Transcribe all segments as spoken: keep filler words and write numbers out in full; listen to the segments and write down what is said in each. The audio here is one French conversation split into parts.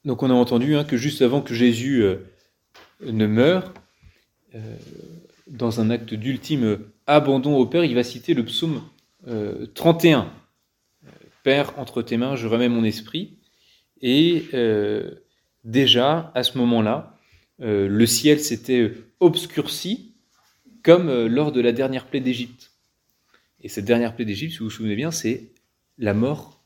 Donc on a entendu hein, que juste avant que Jésus euh, ne meure, euh, dans un acte d'ultime abandon au Père, il va citer le psaume euh, trente et un. Père, entre tes mains, je remets mon esprit. Et euh, déjà, à ce moment-là, euh, le ciel s'était obscurci, comme euh, lors de la dernière plaie d'Égypte. Et cette dernière plaie d'Égypte, si vous vous souvenez bien, c'est la mort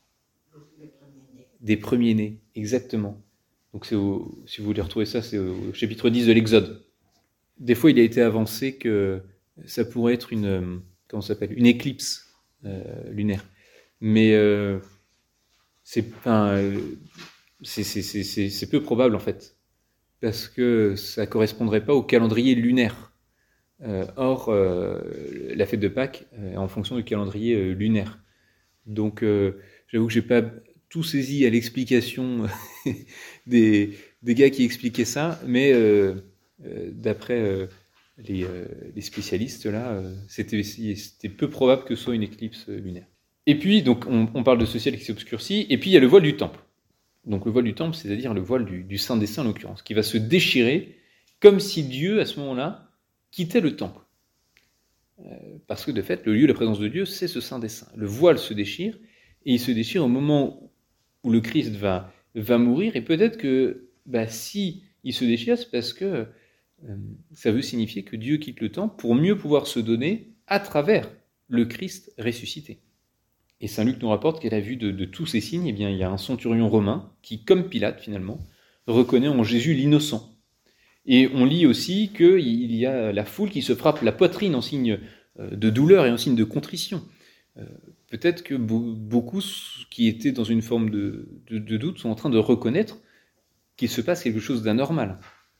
des premiers-nés, exactement. Donc c'est au, si vous voulez retrouver ça, c'est au chapitre dix de l'Exode. Des fois, il a été avancé que ça pourrait être une, comment ça s'appelle, une éclipse euh, lunaire. Mais euh, c'est, enfin, c'est, c'est, c'est, c'est, c'est peu probable en fait, parce que ça ne correspondrait pas au calendrier lunaire. Euh, or, euh, la fête de Pâques est en fonction du calendrier euh, lunaire. Donc, euh, j'avoue que je n'ai pas tout saisi à l'explication des, des gars qui expliquaient ça, mais euh, euh, d'après euh, les, euh, les spécialistes, là, euh, c'était, c'était peu probable que ce soit une éclipse lunaire. Et puis, donc, on, on parle de ce ciel qui s'obscurcit, et puis il y a le voile du temple. Donc, le voile du temple, c'est-à-dire le voile du, du Saint des Saints, en l'occurrence, qui va se déchirer comme si Dieu, à ce moment-là, quittait le temple. Euh, parce que, de fait, le lieu de la présence de Dieu, c'est ce Saint des Saints. Le voile se déchire, et il se déchire au moment où le Christ va, va mourir, et peut-être que bah, si il se déchire, c'est parce que euh, ça veut signifier que Dieu quitte le temple pour mieux pouvoir se donner à travers le Christ ressuscité. Et saint Luc nous rapporte qu'à la vue de, de tous ces signes, eh bien, il y a un centurion romain qui, comme Pilate finalement, reconnaît en Jésus l'innocent. Et on lit aussi qu'il y a la foule qui se frappe la poitrine en signe de douleur et en signe de contrition. Euh, peut-être que beaucoup qui étaient dans une forme de, de, de doute sont en train de reconnaître qu'il se passe quelque chose d'anormal.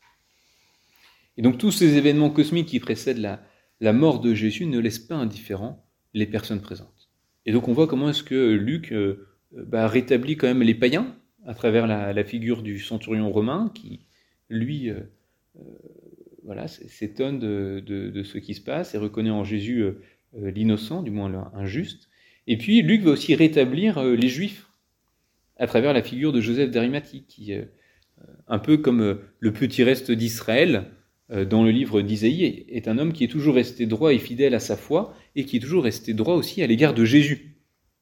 Et donc tous ces événements cosmiques qui précèdent la, la mort de Jésus ne laissent pas indifférents les personnes présentes. Et donc on voit comment est-ce que Luc euh, bah, rétablit quand même les païens à travers la, la figure du centurion romain qui, lui, euh, euh, voilà, s'étonne de, de, de ce qui se passe et reconnaît en Jésus euh, l'innocent, du moins l'injuste. Et puis Luc va aussi rétablir euh, les Juifs à travers la figure de Joseph d'Arimathie, qui, euh, un peu comme euh, le petit reste d'Israël, dans le livre d'Isaïe, est un homme qui est toujours resté droit et fidèle à sa foi, et qui est toujours resté droit aussi à l'égard de Jésus.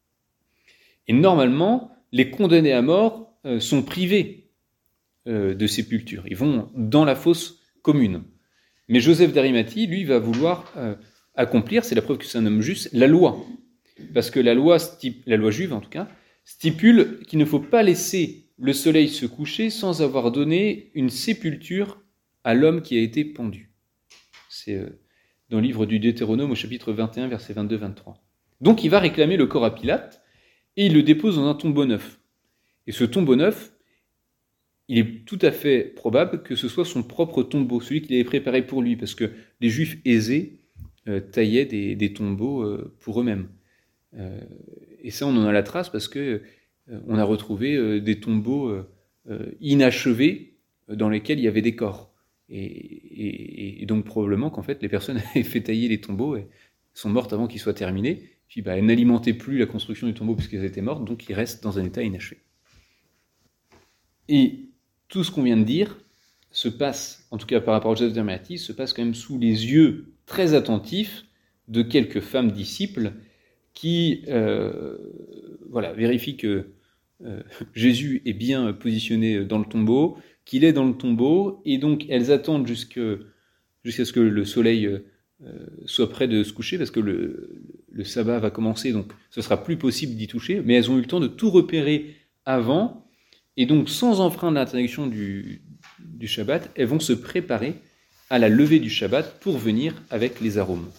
Et normalement, les condamnés à mort euh, sont privés euh, de sépulture. Ils vont dans la fosse commune. Mais Joseph d'Arimathie, lui, va vouloir euh, accomplir, c'est la preuve que c'est un homme juste, la loi. Parce que la loi, stip- la loi juive en tout cas, stipule qu'il ne faut pas laisser le soleil se coucher sans avoir donné une sépulture à l'homme qui a été pendu. C'est dans le livre du Deutéronome au chapitre vingt et un, versets vingt-deux vingt-trois. Donc il va réclamer le corps à Pilate et il le dépose dans un tombeau neuf. Et ce tombeau neuf, il est tout à fait probable que ce soit son propre tombeau, celui qu'il avait préparé pour lui, parce que les Juifs aisés euh, taillaient des, des tombeaux euh, pour eux-mêmes. Euh, et ça, on en a la trace parce que euh, on a retrouvé euh, des tombeaux euh, inachevés dans lesquels il y avait des corps. Et, et, et donc probablement qu'en fait les personnes avaient fait tailler les tombeaux et sont mortes avant qu'ils soient terminés, puis bah, elles n'alimentaient plus la construction du tombeau puisqu'elles étaient mortes, donc ils restent dans un état inachevé. Et tout ce qu'on vient de dire se passe, en tout cas par rapport à Joseph d'Arimathie, se passe quand même sous les yeux très attentifs de quelques femmes disciples qui euh, voilà, vérifient que euh, Jésus est bien positionné dans le tombeau, qu'il est dans le tombeau, et donc elles attendent jusque, jusqu'à ce que le soleil euh, soit près de se coucher, parce que le, le sabbat va commencer, donc ce sera plus possible d'y toucher, mais elles ont eu le temps de tout repérer avant, et donc sans enfreindre l'interdiction du, du Shabbat, elles vont se préparer à la levée du Shabbat pour venir avec les arômes.